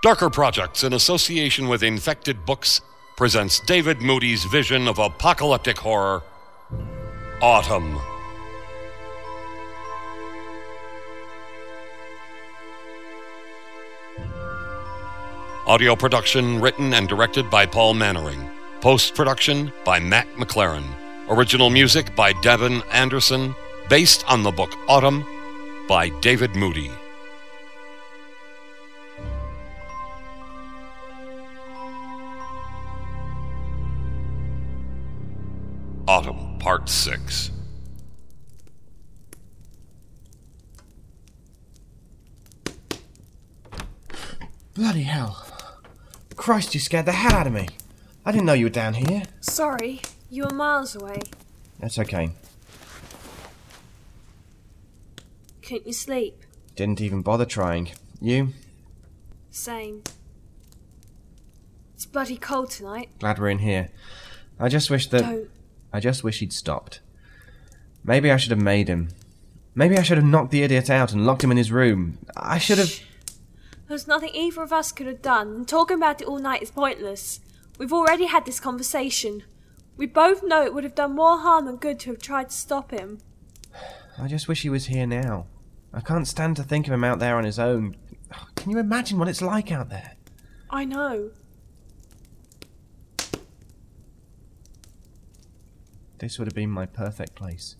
Darker Projects, in association with Infected Books, presents David Moody's vision of apocalyptic horror, Autumn. Audio production written and directed by Paul Mannering. Post-production by Matt McLaren. Original music by Devin Anderson, based on the book Autumn by David Moody. Autumn, Part 6. Bloody hell. Christ, you scared the hell out of me. I didn't know you were down here. Sorry, you were miles away. That's okay. Couldn't you sleep? Didn't even bother trying. You? Same. It's bloody cold tonight. Glad we're in here. I just wish he'd stopped. Maybe I should have made him. Maybe I should have knocked the idiot out and locked him in his room. I should have... There's nothing either of us could have done, and talking about it all night is pointless. We've already had this conversation. We both know it would have done more harm than good to have tried to stop him. I just wish he was here now. I can't stand to think of him out there on his own. Can you imagine what it's like out there? I know. This would have been my perfect place.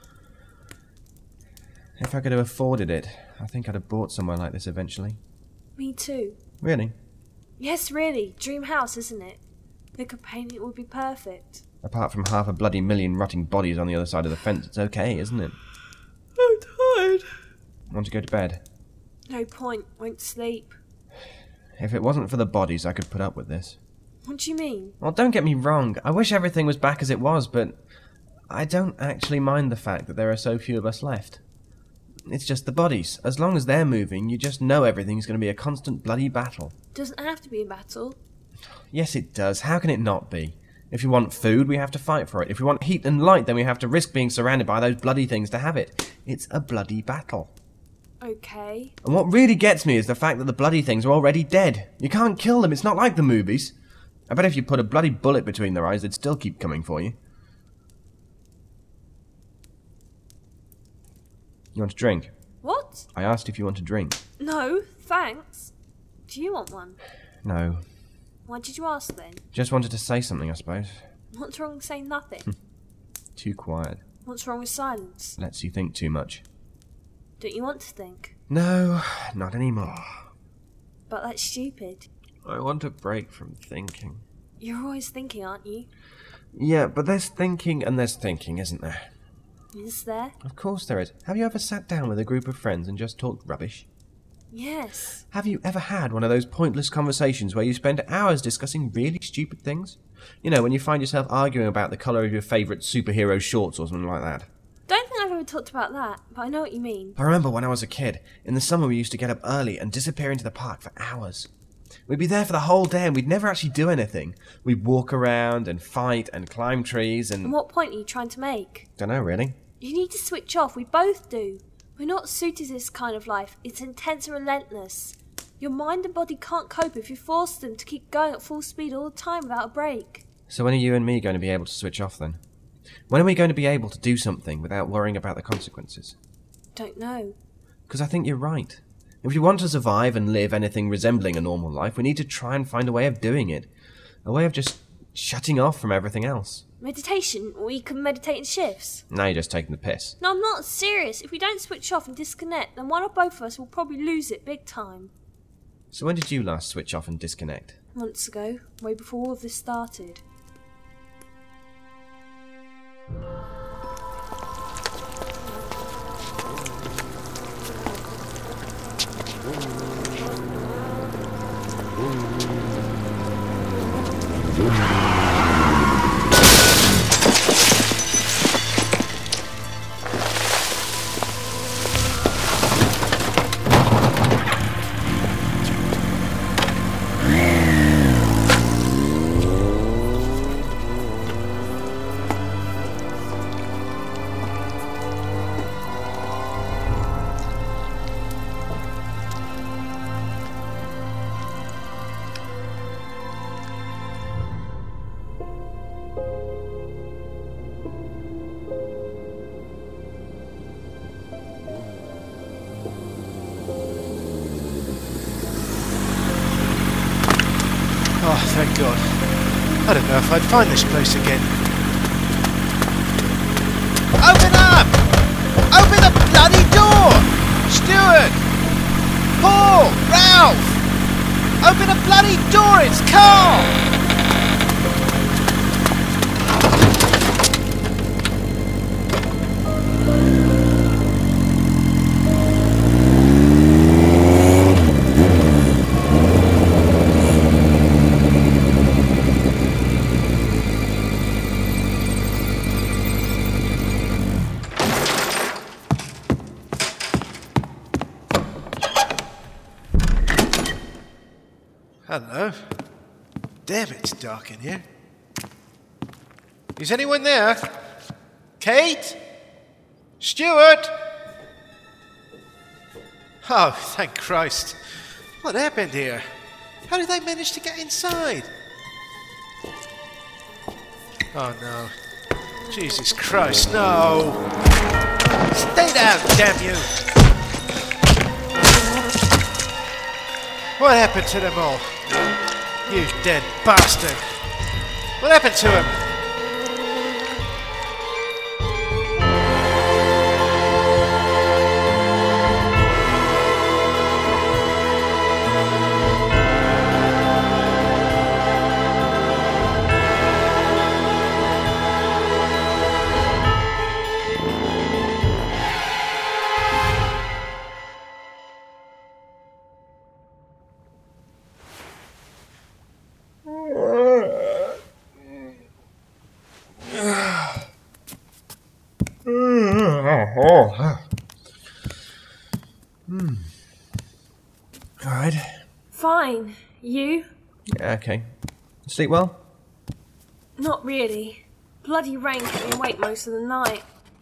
If I could have afforded it, I think I'd have bought somewhere like this eventually. Me too. Really? Yes, really. Dream house, isn't it? The companion would be perfect. Apart from 500 million rotting bodies on the other side of the fence, it's okay, isn't it? I'm tired. Want to go to bed? No point. Won't sleep. If it wasn't for the bodies, I could put up with this. What do you mean? Well, don't get me wrong. I wish everything was back as it was, but I don't actually mind the fact that there are so few of us left. It's just the bodies. As long as they're moving, you just know everything's going to be a constant bloody battle. Doesn't have to be a battle. Yes, it does. How can it not be? If we want food, we have to fight for it. If we want heat and light, then we have to risk being surrounded by those bloody things to have it. It's a bloody battle. Okay. And what really gets me is the fact that the bloody things are already dead. You can't kill them. It's not like the movies. I bet if you put a bloody bullet between their eyes, they'd still keep coming for you. You want a drink? What? I asked if you want a drink. No, thanks. Do you want one? No. Why did you ask then? Just wanted to say something, I suppose. What's wrong with saying nothing? Too quiet. What's wrong with silence? Lets you think too much. Don't you want to think? No, not anymore. But that's stupid. I want a break from thinking. You're always thinking, aren't you? Yeah, but there's thinking and there's thinking, isn't there? Is there? Of course there is. Have you ever sat down with a group of friends and just talked rubbish? Yes. Have you ever had one of those pointless conversations where you spend hours discussing really stupid things? You know, when you find yourself arguing about the colour of your favourite superhero shorts or something like that. Don't think I've ever talked about that, but I know what you mean. I remember when I was a kid, in the summer we used to get up early and disappear into the park for hours. We'd be there for the whole day and we'd never actually do anything. We'd walk around and fight and climb trees and... And what point are you trying to make? Dunno, really. You need to switch off, we both do. We're not suited to this kind of life. It's intense and relentless. Your mind and body can't cope if you force them to keep going at full speed all the time without a break. So when are you and me going to be able to switch off then? When are we going to be able to do something without worrying about the consequences? Don't know. Because I think you're right. If we want to survive and live anything resembling a normal life, we need to try and find a way of doing it. A way of just shutting off from everything else. Meditation? We can meditate in shifts. Now you're just taking the piss. No, I'm not serious. If we don't switch off and disconnect, then one or both of us will probably lose it big time. So when did you last switch off and disconnect? Months ago, way before all of this started. Oh, thank God. I don't know if I'd find this place again. Open up! Open the bloody door! Stuart! Paul! Ralph! Open the bloody door! It's Carl! Hello. Damn, it's dark in here. Is anyone there? Kate? Stuart? Oh, thank Christ. What happened here? How did they manage to get inside? Oh, no. Jesus Christ, no. Stay down, damn you. What happened to them all? You dead bastard! What happened to him? Alright. Fine. You? Yeah, okay. Sleep well? Not really. Bloody rain kept me awake most of the night.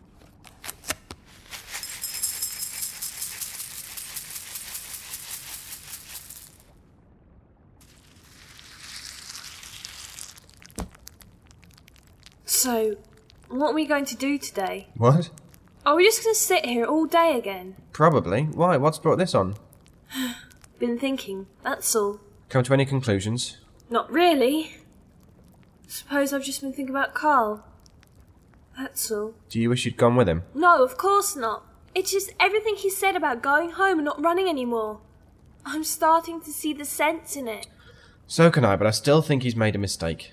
So, what are we going to do today? What? Are we just going to sit here all day again? Probably. Why? What's brought this on? Been thinking, that's all. Come to any conclusions? Not really. Suppose I've just been thinking about Carl. That's all. Do you wish you'd gone with him? No, of course not. It's just everything he said about going home and not running anymore. I'm starting to see the sense in it. So can I, but I still think he's made a mistake.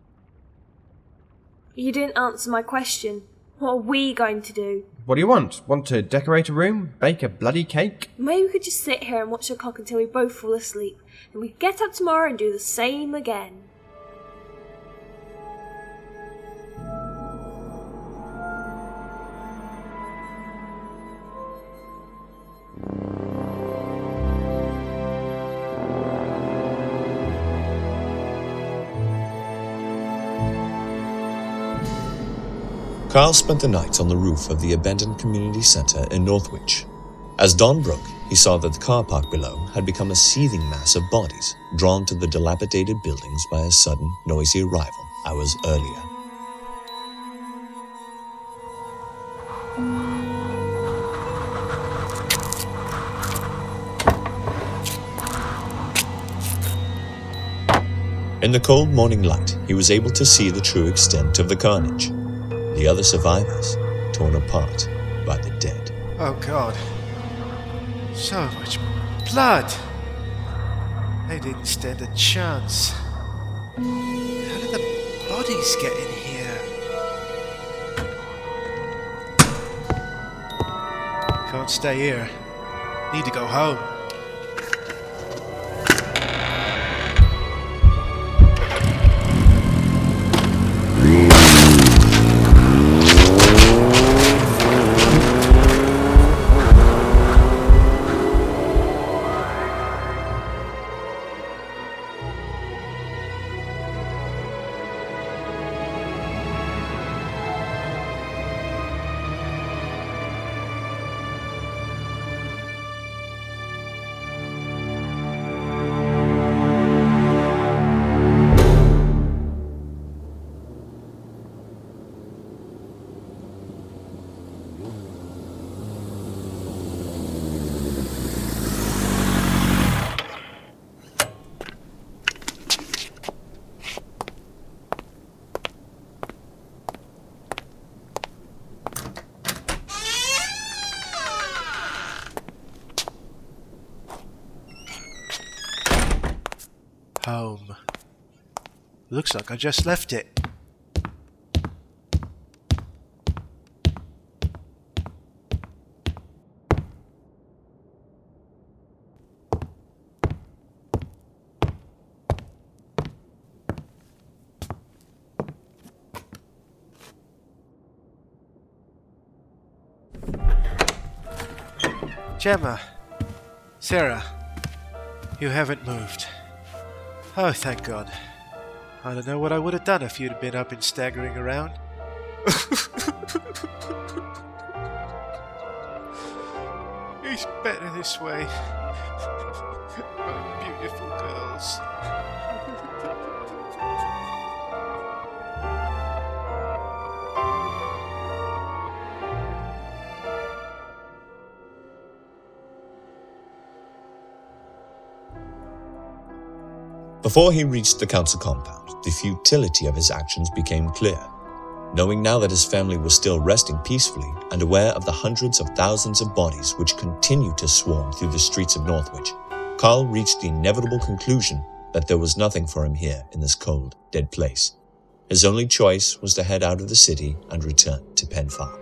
You didn't answer my question. What are we going to do? What do you want? Want to decorate a room? Bake a bloody cake? Maybe we could just sit here and watch the clock until we both fall asleep, and we get up tomorrow and do the same again. Carl spent the night on the roof of the abandoned community centre in Northwich. As dawn broke, he saw that the car park below had become a seething mass of bodies, drawn to the dilapidated buildings by a sudden, noisy arrival hours earlier. In the cold morning light, he was able to see the true extent of the carnage. The other survivors, torn apart by the dead. Oh, God. So much blood. They didn't stand a chance. How did the bodies get in here? Can't stay here. Need to go home. Looks like I just left it. Gemma, Sarah, you haven't moved. Oh, thank God. I don't know what I would have done if you'd been up and staggering around. It's better this way. My beautiful girls. Before he reached the council compound, the futility of his actions became clear. Knowing now that his family was still resting peacefully and aware of the hundreds of thousands of bodies which continued to swarm through the streets of Northwich, Carl reached the inevitable conclusion that there was nothing for him here in this cold, dead place. His only choice was to head out of the city and return to Penn Farm.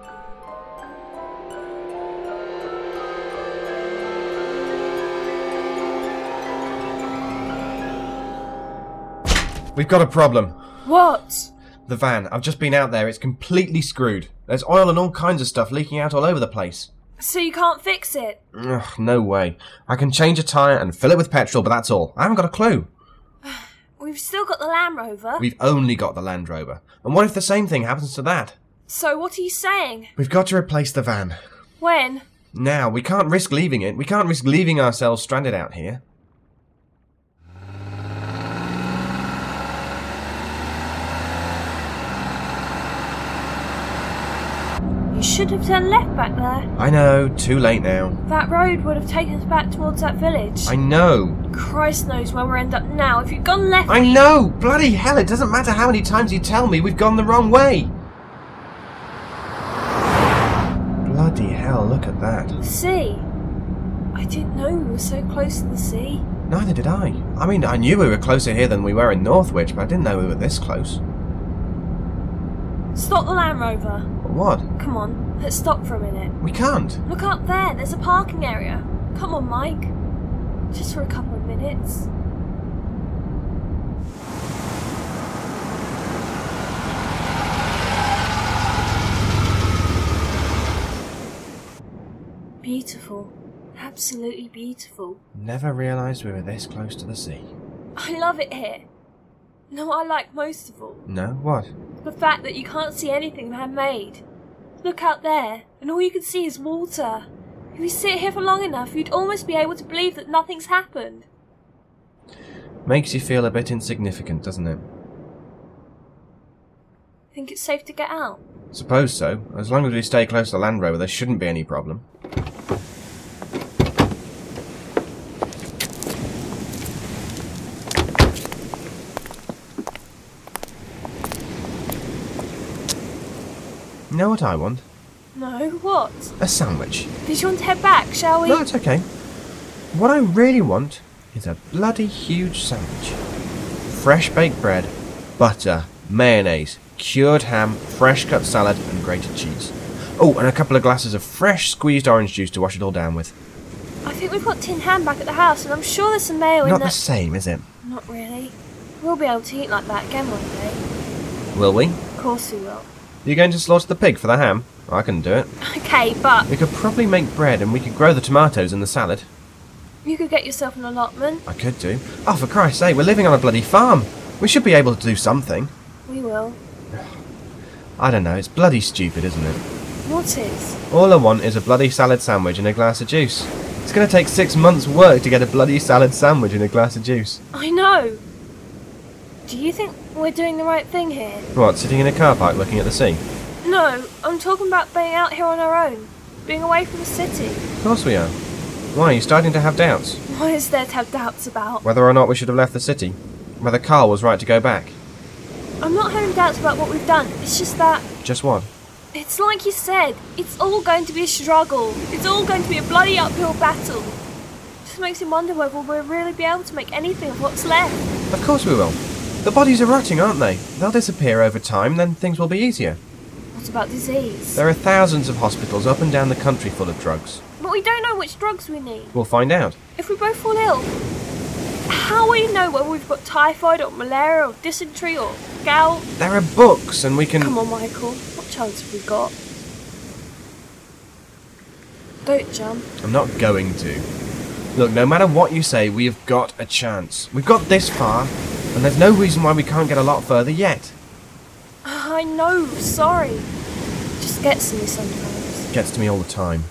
We've got a problem. What? The van. I've just been out there. It's completely screwed. There's oil and all kinds of stuff leaking out all over the place. So you can't fix it? Ugh, no way. I can change a tyre and fill it with petrol, but that's all. I haven't got a clue. We've still got the Land Rover. We've only got the Land Rover. And what if the same thing happens to that? So what are you saying? We've got to replace the van. When? Now. We can't risk leaving it. We can't risk leaving ourselves stranded out here. You should have turned left back there. I know. Too late now. That road would have taken us back towards that village. I know. Christ knows where we'll end up now. If you'd gone left... I know! Bloody hell, it doesn't matter how many times you tell me we've gone the wrong way. Bloody hell, look at that. The sea. I didn't know we were so close to the sea. Neither did I. I mean, I knew we were closer here than we were in Northwich, but I didn't know we were this close. Stop the Land Rover. What? Come on, let's stop for a minute. We can't. Look up there, there's a parking area. Come on, Mike. Just for a couple of minutes. Beautiful. Absolutely beautiful. Never realised we were this close to the sea. I love it here. You know what I like most of all? No? What? The fact that you can't see anything man-made. Look out there, and all you can see is water. If you sit here for long enough, you'd almost be able to believe that nothing's happened. Makes you feel a bit insignificant, doesn't it? Think it's safe to get out? Suppose so. As long as we stay close to the Land Rover, there shouldn't be any problem. You know what I want? No, what? A sandwich. Did you want to head back, shall we? No, it's okay. What I really want is a bloody huge sandwich. Fresh baked bread, butter, mayonnaise, cured ham, fresh cut salad and grated cheese. Oh, and a couple of glasses of fresh squeezed orange juice to wash it all down with. I think we've got tinned ham back at the house, and I'm sure there's some mayo in Not there. the same, is it? Not really. We'll be able to eat like that again one day. Will we? Of course we will. You going to slaughter the pig for the ham? I can do it. Okay, but We could probably make bread and we could grow the tomatoes and the salad. you could get yourself an allotment. I could do. Oh, for Christ's sake, we're living on a bloody farm. We should be able to do something. We will. I don't know, it's bloody stupid, isn't it? What is? All I want is a bloody salad sandwich and a glass of juice. It's going to take 6 months' work to get a bloody salad sandwich and a glass of juice. I know. Do you think we're doing the right thing here? What, sitting in a car park looking at the sea? No, I'm talking about being out here on our own. Being away from the city. Of course we are. Why, are you starting to have doubts? What is there to have doubts about? Whether or not we should have left the city? Whether Carl was right to go back? I'm not having doubts about what we've done. It's just that... Just what? It's like you said. It's all going to be a struggle. It's all going to be a bloody uphill battle. Just makes me wonder whether we'll really be able to make anything of what's left. Of course we will. The bodies are rotting, aren't they? They'll disappear over time, then things will be easier. What about disease? There are thousands of hospitals up and down the country full of drugs. But we don't know which drugs we need. We'll find out. If we both fall ill, how will you know whether we've got typhoid or malaria or dysentery or gout? There are books, and we can... Come on, Michael. What chance have we got? Don't jump. I'm not going to. Look, no matter what you say, we have got a chance. We've got this far, and there's no reason why we can't get a lot further yet. I know, sorry. Just gets to me sometimes. Gets to me all the time.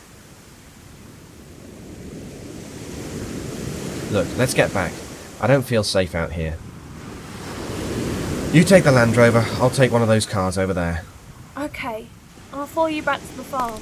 Look, let's get back. I don't feel safe out here. You take the Land Rover, I'll take one of those cars over there. Okay, I'll follow you back to the farm.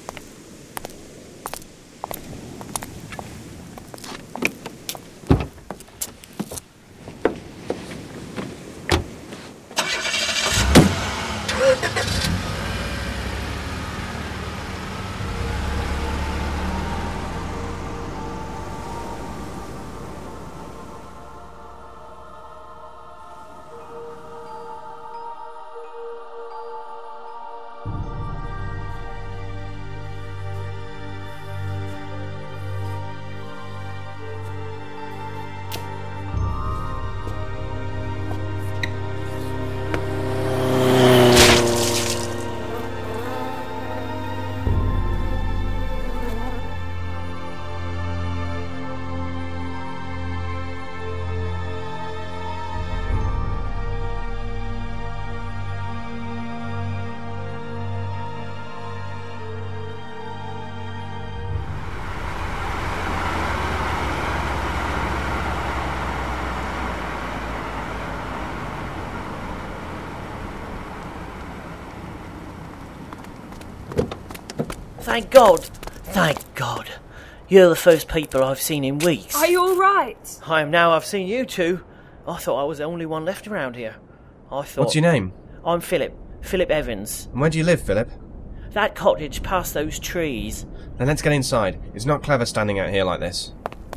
Thank God! Thank God! You're the first people I've seen in weeks. Are you alright? I am now. I've seen you two. I thought I was the only one left around here. What's your name? I'm Philip. Philip Evans. And where do you live, Philip? That cottage past those trees. Then let's get inside. It's not clever standing out here like this.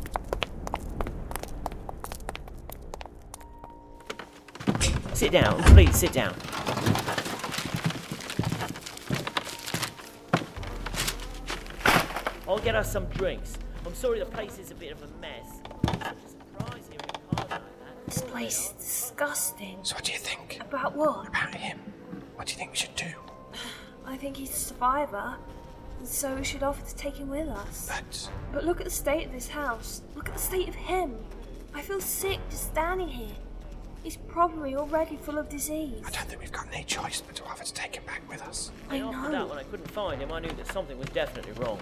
Sit down, please, sit down. I'll get us some drinks. I'm sorry the place is a bit of a mess. It's such a surprise here in cars like that. This place is disgusting. So what do you think? About what? About him. What do you think we should do? I think he's a survivor, and so we should offer to take him with us. But look at the state of this house. Look at the state of him. I feel sick just standing here. He's probably already full of disease. I don't think we've got any choice but to offer to take him back with us. I And after that, know. when I couldn't find him, I knew that something was definitely wrong.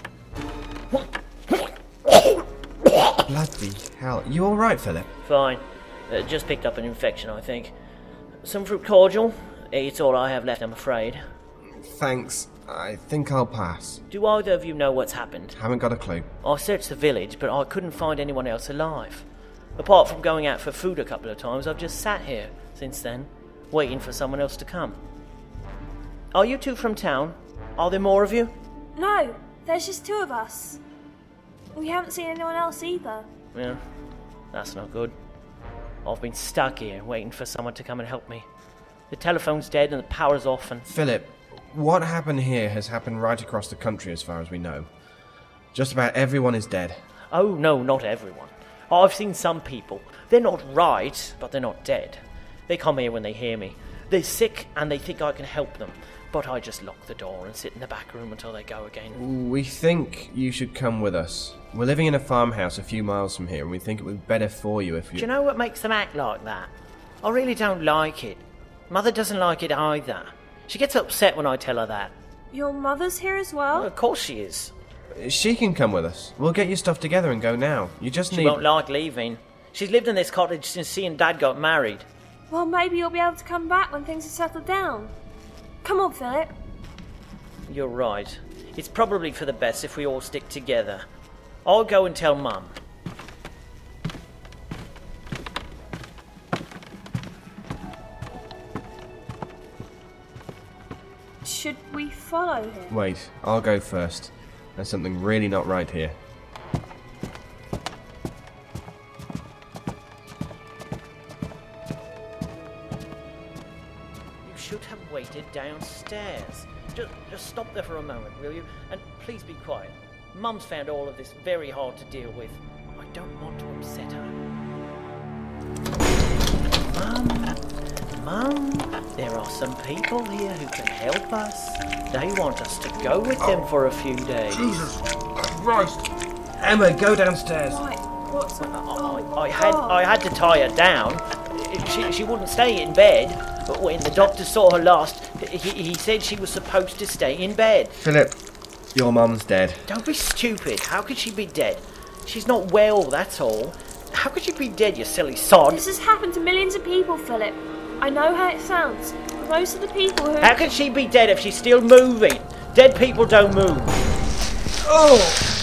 Bloody hell. You alright, Philip? Fine. Just picked up an infection, I think. Some fruit cordial. It's all I have left, I'm afraid. Thanks. I think I'll pass. Do either of you know what's happened? Haven't got a clue. I searched the village, but I couldn't find anyone else alive. Apart from going out for food a couple of times, I've just sat here since then, waiting for someone else to come. Are you two from town? Are there more of you? No, there's just two of us. We haven't seen anyone else either. Yeah, that's not good. I've been stuck here, waiting for someone to come and help me. The telephone's dead and the power's off and... Philip, what happened here has happened right across the country as far as we know. Just about everyone is dead. Oh, no, not everyone. I've seen some people. They're not right, but they're not dead. They come here when they hear me. They're sick and they think I can help them. But I just lock the door and sit in the back room until they go again. We think you should come with us. We're living in a farmhouse a few miles from here, and we think it would be better for you if you... Do you know what makes them act like that? I really don't like it. Mother doesn't like it either. She gets upset when I tell her that. Your mother's here as well? Well, of course she is. She can come with us. We'll get your stuff together and go now. You just She need... won't like leaving. She's lived in this cottage since she and Dad got married. Well, maybe you'll be able to come back when things are settled down. Come on, Philip. You're right. It's probably for the best if we all stick together. I'll go and tell Mum. Should we follow him? Wait, I'll go first. There's something really not right here. should have waited downstairs. Just stop there for a moment, will you? And please be quiet. Mum's found all of this very hard to deal with. I don't want to upset her. Mum, there are some people here who can help us. They want us to go with them for a few days. Jesus Christ! Emma, go downstairs. Right, what's up? I had to tie her down. She wouldn't stay in bed. But when the doctor saw her last, he said she was supposed to stay in bed. Philip, your mum's dead. Don't be stupid. How could she be dead? She's not well, that's all. How could she be dead, you silly sod? This has happened to millions of people, Philip. I know how it sounds. But most of the people who... How can she be dead if she's still moving? Dead people don't move. Oh,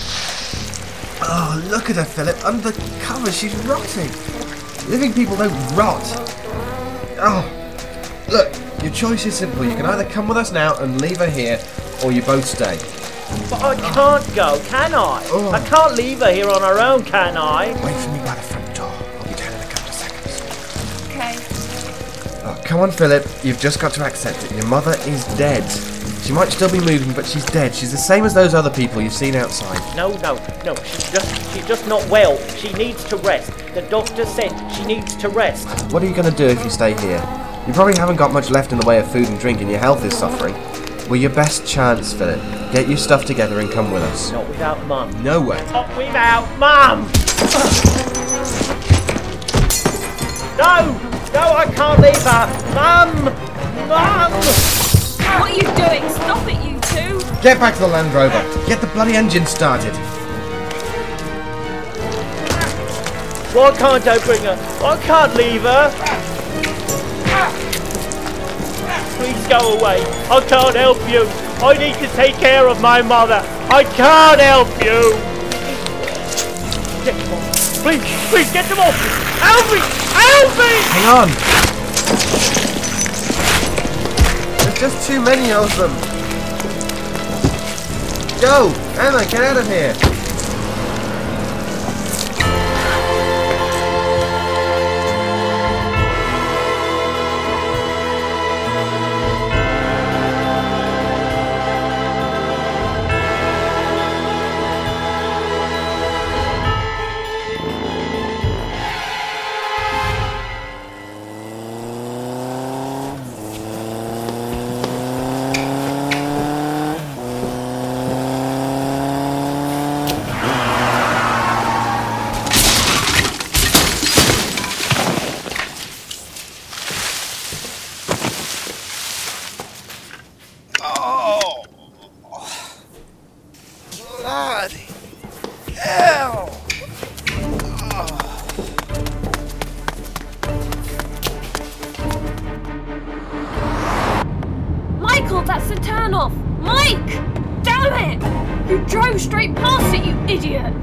look at her, Philip. Under the covers, she's rotting. Living people don't rot. Oh, look, your choice is simple. You can either come with us now and leave her here, or you both stay. But I can't go, can I? Oh. I can't leave her here on her own, can I? Wait for me by the front door. I'll be down in a couple of seconds. Okay. Oh, come on, Philip. You've just got to accept it. Your mother is dead. She might still be moving, but she's dead. She's the same as those other people you've seen outside. No. She's just not well. She needs to rest. The doctor said she needs to rest. What are you going to do if you stay here? You probably haven't got much left in the way of food and drink, and your health is suffering. Well, your best chance, Philip. Get your stuff together and come with us. Not without Mum. No way. Not without Mum! No, I can't leave her. Mum! What are you doing? Stop it, you two! Get back to the Land Rover. Get the bloody engine started. Why can't I bring her? I can't leave her. Please go away. I can't help you. I need to take care of my mother. I can't help you. Get them off. Please, get them off. Help me! Help me! Hang on. There's just too many of them. Go! Emma, get out of here. Bloody hell! Michael, that's the turn-off! Mike! Damn it! You drove straight past it, you idiot!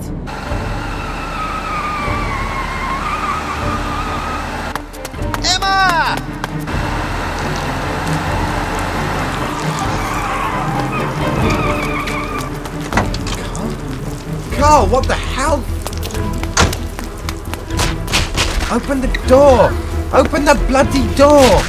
Emma! Carl, what the hell? Open the door! Open the bloody door!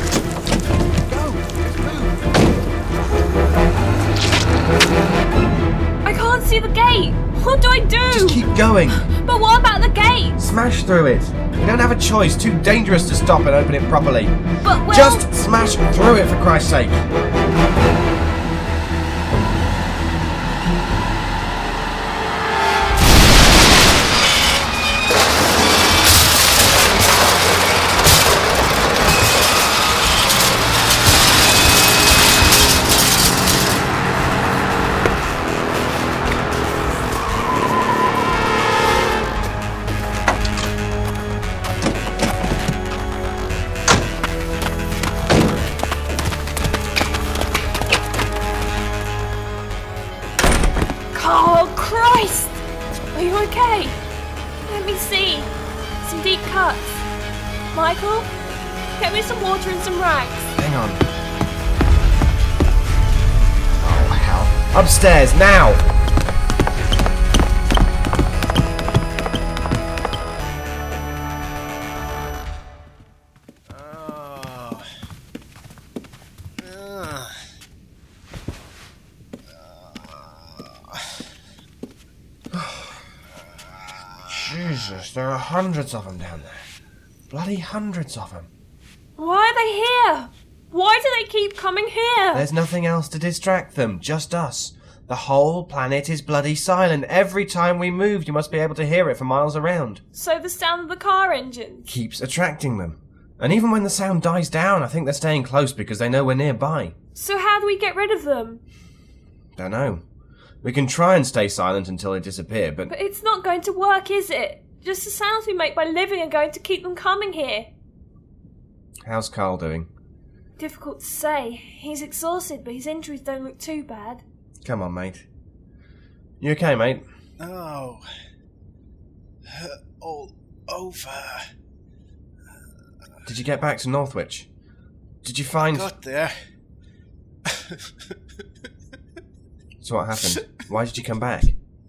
I can't see the gate! What do I do? Just keep going. But what about the gate? Smash through it. You don't have a choice. Too dangerous to stop and open it properly. But well... Just smash through it, for Christ's sake. Oh, Christ! Are you okay? Let me see. Some deep cuts. Michael, get me some water and some rags. Hang on. Oh, hell. Upstairs, now! Jesus, there are hundreds of them down there. Bloody hundreds of them. Why are they here? Why do they keep coming here? There's nothing else to distract them, just us. The whole planet is bloody silent. Every time we move, you must be able to hear it for miles around. So the sound of the car engines. Keeps attracting them. And even when the sound dies down, I think they're staying close because they know we're nearby. So how do we get rid of them? Don't know. We can try and stay silent until they disappear, but... But it's not going to work, is it? Just the sounds we make by living are going to keep them coming here. How's Carl doing? Difficult to say. He's exhausted, but his injuries don't look too bad. Come on, mate. You okay, mate? Oh. All over. Did you get back to Northwich? Did you find... Got there. So what happened? Why did you come back?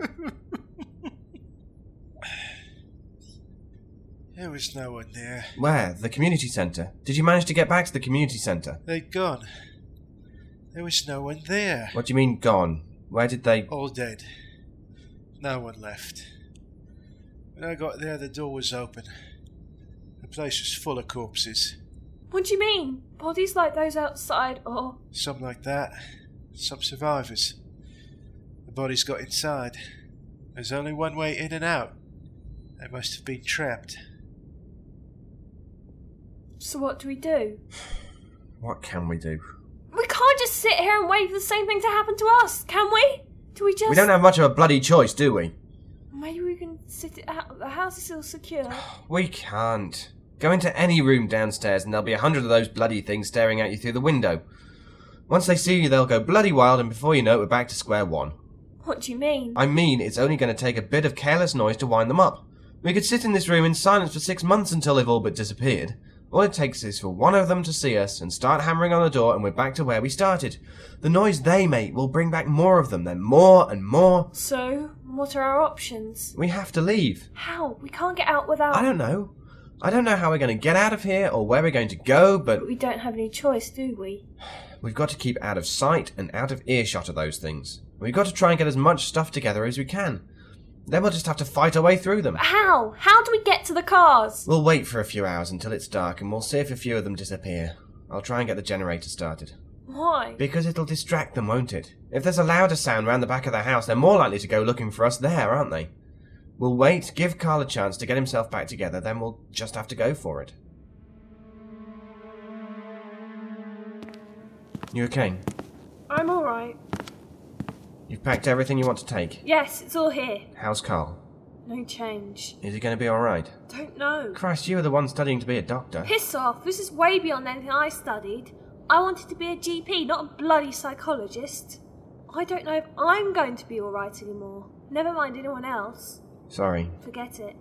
There was no one there. Where? The community centre? Did you manage to get back to the community centre? They'd gone. There was no one there. What do you mean, gone? Where did they... All dead. No one left. When I got there, the door was open. The place was full of corpses. What do you mean? Bodies like those outside, or... Some like that. Some survivors. The bodies got inside. There's only one way in and out. They must have been trapped. So what do we do? What can we do? We can't just sit here and wait for the same thing to happen to us, can we? Do we just... We don't have much of a bloody choice, do we? Maybe we can sit it out. The house is still secure. We can't. Go into any room downstairs and there'll be 100 of those bloody things staring at you through the window. Once they see you, they'll go bloody wild, and before you know it, we're back to square one. What do you mean? I mean, it's only going to take a bit of careless noise to wind them up. We could sit in this room in silence for 6 months until they've all but disappeared. All it takes is for one of them to see us and start hammering on the door, and we're back to where we started. The noise they make will bring back more of them, then more and more. So, what are our options? We have to leave. How? We can't get out without... I don't know. I don't know how we're going to get out of here or where we're going to go, But we don't have any choice, do we? We've got to keep out of sight and out of earshot of those things. We've got to try and get as much stuff together as we can. Then we'll just have to fight our way through them. How? How do we get to the cars? We'll wait for a few hours until it's dark, and we'll see if a few of them disappear. I'll try and get the generator started. Why? Because it'll distract them, won't it? If there's a louder sound round the back of the house, they're more likely to go looking for us there, aren't they? We'll wait, give Carl a chance to get himself back together, then we'll just have to go for it. You okay? I'm alright. You've packed everything you want to take? Yes, it's all here. How's Carl? No change. Is he going to be alright? Don't know. Christ, you were the one studying to be a doctor. Piss off. This is way beyond anything I studied. I wanted to be a GP, not a bloody psychologist. I don't know if I'm going to be alright anymore. Never mind anyone else. Sorry. Forget it.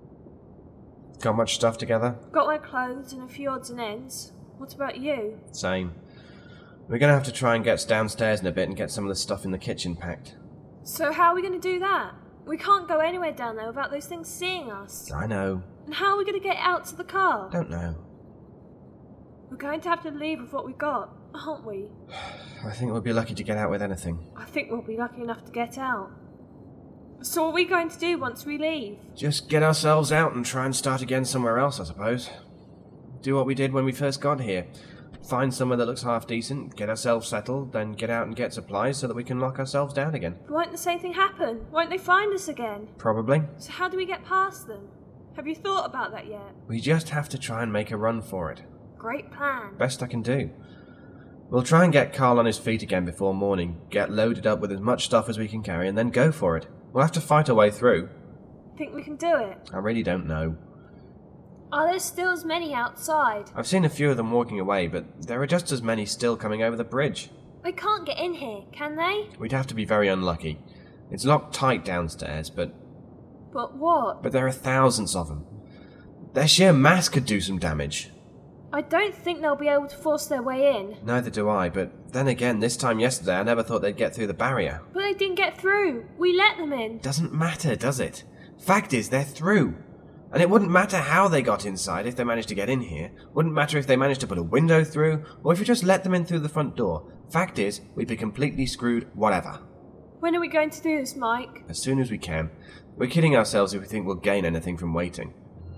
Got much stuff together? Got my clothes and a few odds and ends. What about you? Same. We're going to have to try and get downstairs in a bit and get some of the stuff in the kitchen packed. So how are we going to do that? We can't go anywhere down there without those things seeing us. I know. And how are we going to get out to the car? Don't know. We're going to have to leave with what we got, aren't we? I think we'll be lucky to get out with anything. I think we'll be lucky enough to get out. So what are we going to do once we leave? Just get ourselves out and try and start again somewhere else, I suppose. Do what we did when we first got here. Find somewhere that looks half decent, get ourselves settled, then get out and get supplies so that we can lock ourselves down again. But won't the same thing happen? Won't they find us again? Probably. So how do we get past them? Have you thought about that yet? We just have to try and make a run for it. Great plan. Best I can do. We'll try and get Carl on his feet again before morning, get loaded up with as much stuff as we can carry, and then go for it. We'll have to fight our way through. Think we can do it? I really don't know. Are there still as many outside? I've seen a few of them walking away, but there are just as many still coming over the bridge. They can't get in here, can they? We'd have to be very unlucky. It's locked tight downstairs, but But what? there are thousands of them. Their sheer mass could do some damage. I don't think they'll be able to force their way in. Neither do I, but then again, this time yesterday I never thought they'd get through the barrier. But they didn't get through. We let them in. Doesn't matter, does it? Fact is, they're through. And it wouldn't matter how they got inside if they managed to get in here. Wouldn't matter if they managed to put a window through, or if you just let them in through the front door. Fact is, we'd be completely screwed whatever. When are we going to do this, Mike? As soon as we can. We're kidding ourselves if we think we'll gain anything from waiting.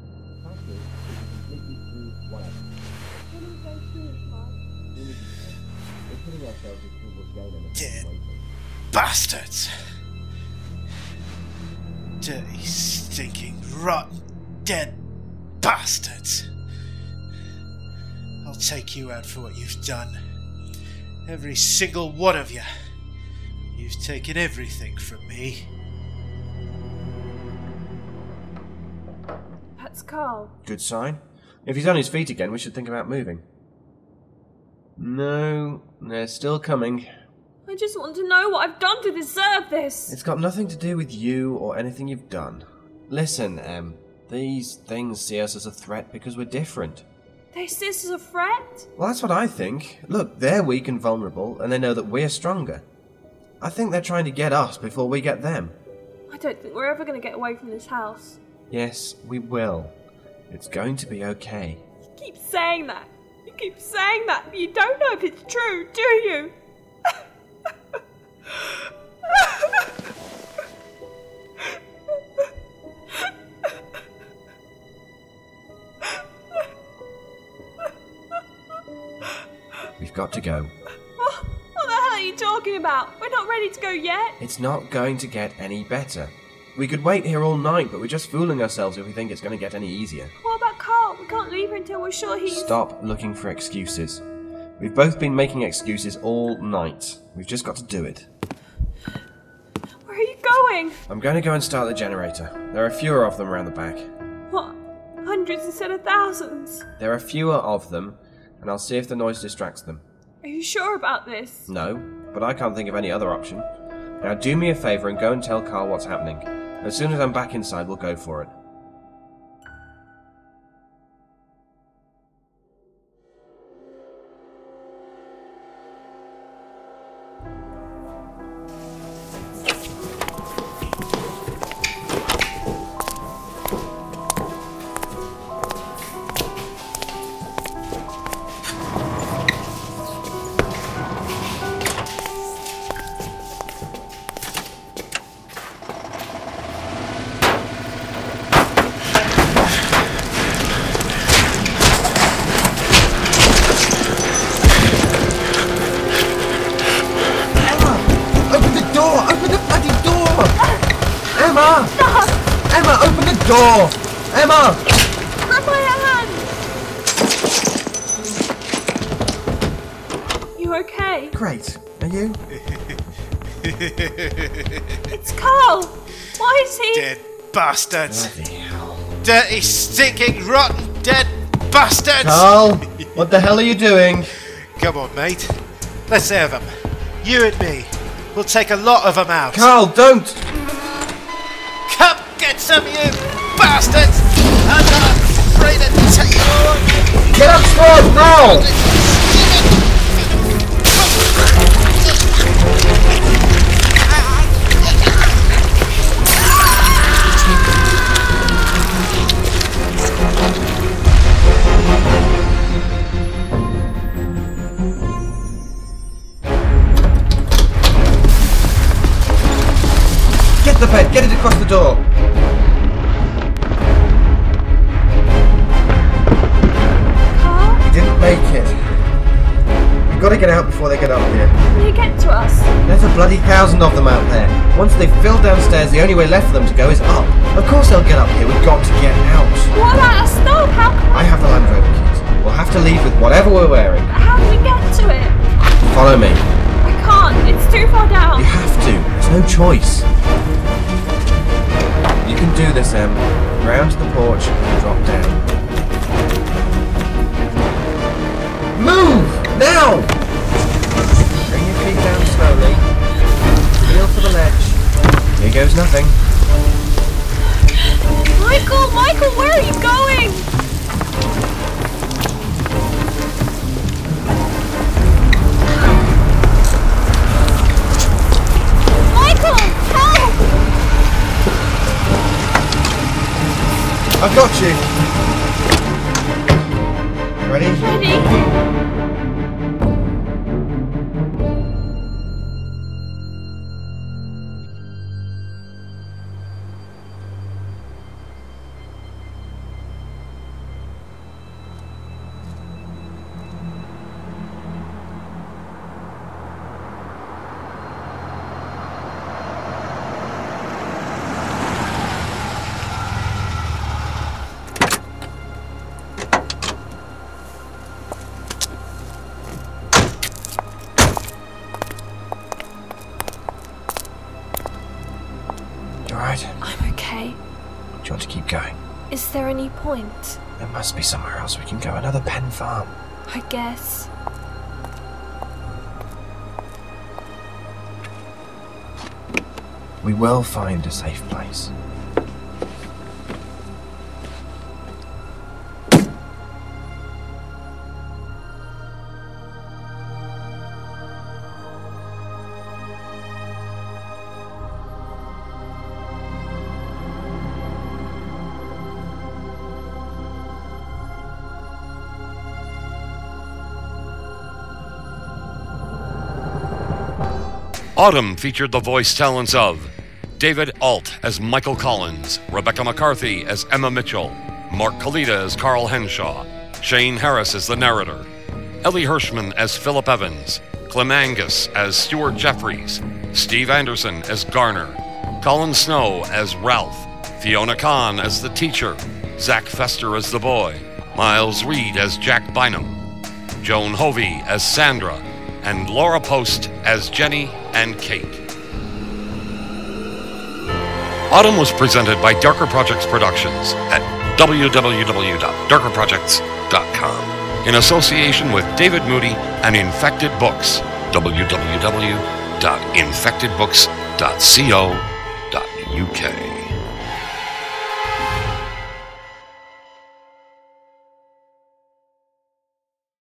Dead bastards! Dirty, stinking, rotten, dead bastards! I'll take you out for what you've done. Every single one of you. You've taken everything from me. That's Carl. Good sign. If he's on his feet again, we should think about moving. No, they're still coming. I just want to know what I've done to deserve this. It's got nothing to do with you or anything you've done. Listen, Em, these things see us as a threat because we're different. They see us as a threat? Well, that's what I think. Look, they're weak and vulnerable, and they know that we're stronger. I think they're trying to get us before we get them. I don't think we're ever going to get away from this house. Yes, we will. It's going to be okay. You keep saying that. You keep saying that, but you don't know if it's true, do you? We've got to go. What the hell are you talking about? We're not ready to go yet. It's not going to get any better. We could wait here all night, but we're just fooling ourselves if we think it's going to get any easier. What about Carl? We can't leave her until we're sure he's... Stop looking for excuses. We've both been making excuses all night. We've just got to do it. Where are you going? I'm going to go and start the generator. There are fewer of them around the back. What? Hundreds instead of thousands? There are fewer of them, and I'll see if the noise distracts them. Are you sure about this? No, but I can't think of any other option. Now do me a favour and go and tell Carl what's happening. As soon as I'm back inside, we'll go for it. Emma, open the door! Emma! Grab my hand! You okay? Great. Are you? It's Carl! Why is he... Dead bastards! Bloody hell. Dirty, stinking, rotten, dead bastards! Carl! What the hell are you doing? Come on, mate. Let's have them. You and me. We'll take a lot of them out. Carl, don't! Come get some, you bastards! I'm not afraid to take you on. Get upstairs now! Get the bed, get it across the door. Carl? We didn't make it. We've got to get out before they get up here. Can they get to us? There's a bloody 1,000 of them out there. Once they've filled downstairs, the only way left for them to go is up. Of course they'll get up here. We've got to get out. What about us? No, how can I have the Land Rover keys. We'll have to leave with whatever we're wearing. How do we get to it? Follow me. I can't. It's too far down. You have to. There's no choice. You can do this, Em. Round to the porch and drop down. Move! Now! Bring your feet down slowly. Feel for the ledge. Here goes nothing. Michael, where are you going? Michael, help! I've got you. Ready? Ready? want to keep going. Is there any point? There must be somewhere else we can go. Another pen farm. I guess. We will find a safe place. Autumn featured the voice talents of David Alt as Michael Collins, Rebecca McCarthy as Emma Mitchell, Mark Kalita as Carl Henshaw, Shane Harris as the narrator, Ellie Hirschman as Philip Evans, Clem Angus as Stuart Jeffries, Steve Anderson as Garner, Colin Snow as Ralph, Fiona Kahn as the teacher, Zach Fester as the boy, Miles Reed as Jack Bynum, Joan Hovey as Sandra, and Laura Post as Jenny and Kate. Autumn was presented by Darker Projects Productions at www.darkerprojects.com in association with David Moody and Infected Books, www.infectedbooks.co.uk.